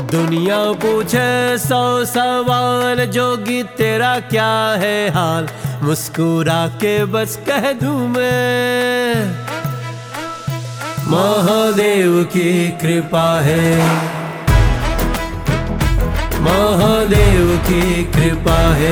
दुनिया पूछे 100 सवाल, जोगी तेरा क्या है हाल, मुस्कुरा के बस कह दूं मैं, महादेव की कृपा है, महादेव की कृपा है।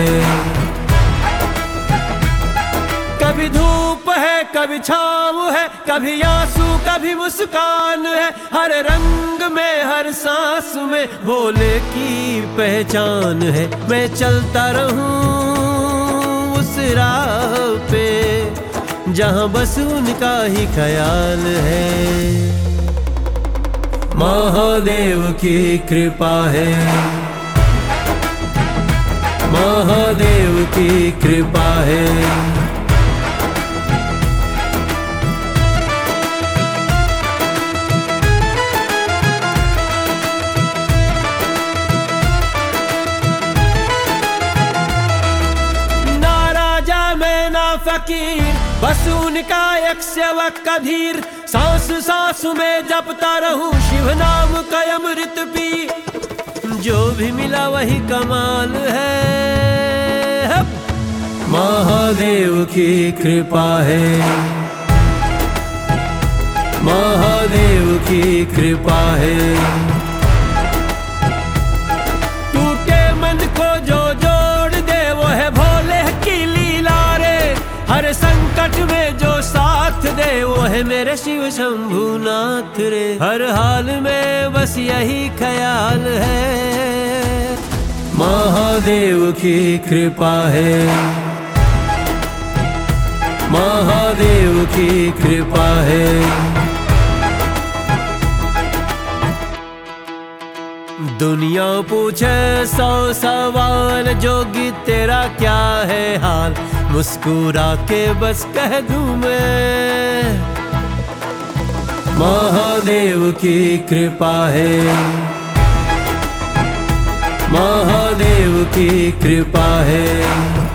कभी धूप है, कभी छाँव है, कभी आंसू कभी मुस्कान है, हर रंग में हर सांस में भोले की पहचान है। मैं चलता रहूं उस राह पे जहां बस उनका ही ख्याल है, महादेव की कृपा है, महादेव की कृपा है। फकीर बस उनका एक सेवक का धीर, सांस सांस में जपता रहूं शिव नाम का अमृत पी, जो भी मिला वही कमाल है, महादेव की कृपा है, महादेव की कृपा है। टूटे मन को जो जोड़ दे वो है भोले की लीला रे, हर संकट में जो साथ दे वो है मेरे शिव शंभुनाथ रे। हर हाल में बस यही ख्याल है, महादेव की कृपा है, महादेव की कृपा है। दुनिया पूछे 100 सवाल, जोगी तेरा क्या है हाल, मुस्कुरा के बस कह दूं मैं, महादेव की कृपा है, महादेव की कृपा है।